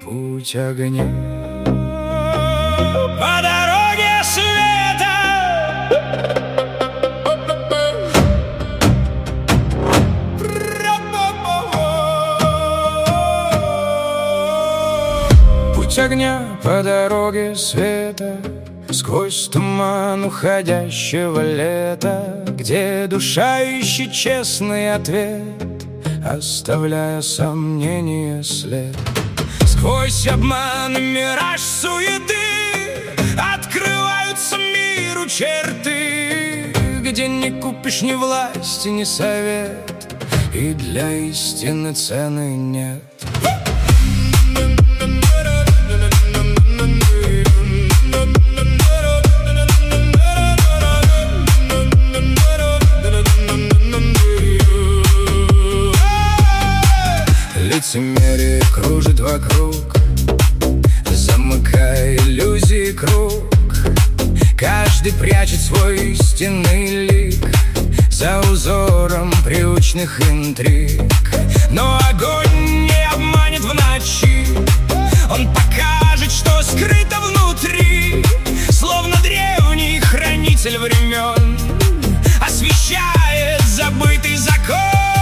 путь огня. По дороге света Путь огня по дороге света, сквозь туман уходящего лета, где душа ищет честный ответ, оставляя сомнения след. Сквозь обман и мираж суеты открываются миру черты, где не купишь ни власти, ни совет, и для истины цены нет. Лицемерие кружит вокруг, замыкая иллюзии круг. Каждый прячет свой истинный лик за узором привычных интриг. Но огонь не обманет в ночи, он покажет, что скрыто внутри. Словно древний хранитель времен освещает забытый закон.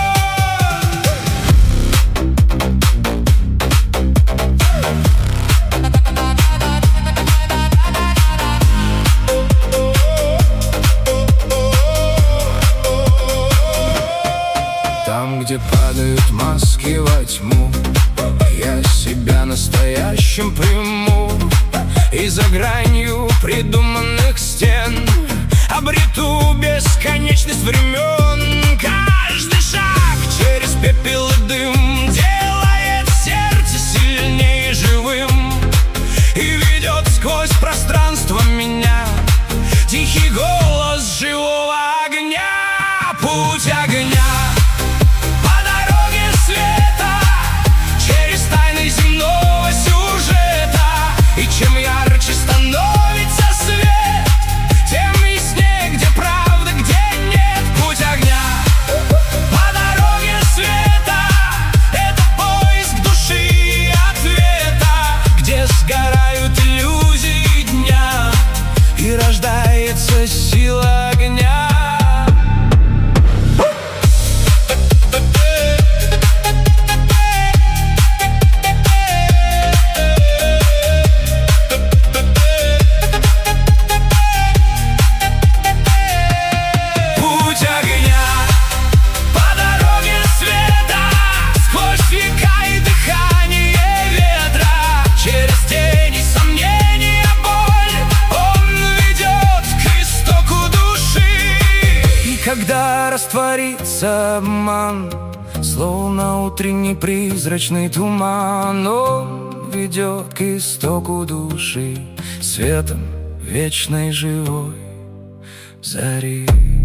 Там, где падают маски во тьму, я себя настоящим приму, и за гранью придуманных стен обрету бесконечность времен. Каждый шаг через пепел и дым делает сердце сильнее живым и ведет сквозь пространство меня тихий голос живого огня. Путь огня чем ярче становится свет, тем яснее, где правда, где нет. Путь огня по дороге света — это поиск души и ответа, где сгорают иллюзии дня и рождается сила огня. Когда растворится обман, словно утренний призрачный туман, он ведет к истоку души, светом вечной живой зари.